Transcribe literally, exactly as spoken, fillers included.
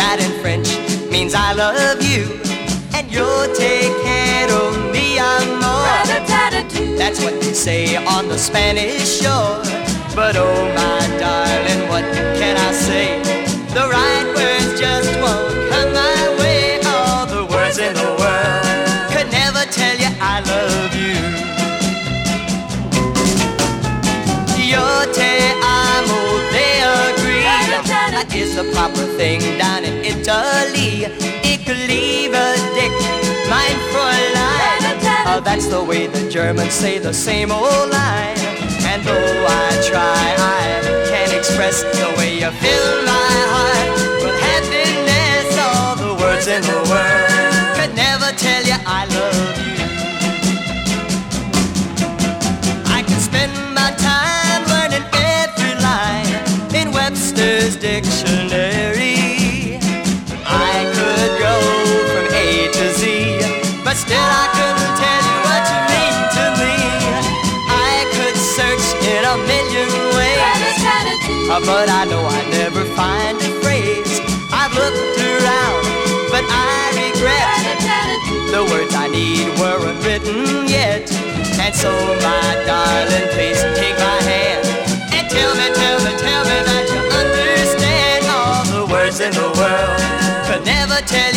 that in French means I love you. And you'll take care of me, amor. That's what they say on the Spanish shore. But oh my darling, what can I say? The right words just won't come my way. All the words in the world could never tell you I love you. Yo te amo, they agree. That is the proper thing down in Italy. It could leave a dick, mine for life. Oh, that's the way the Germans say the same old line. And though I try, I can't express the way you fill my heart with happiness. All the words in the world could never tell you I love you. I can spend my time learning every line in Webster's dictionary. I could go from A to Z, but still I couldn't tell you what you mean to me. I could search in a million ways, but I know I never find a phrase. I've looked around, but I regret the words I need weren't written yet. And so my darling, please take my hand and tell me, tell me, tell me that you understand. All the words in the world could never tell you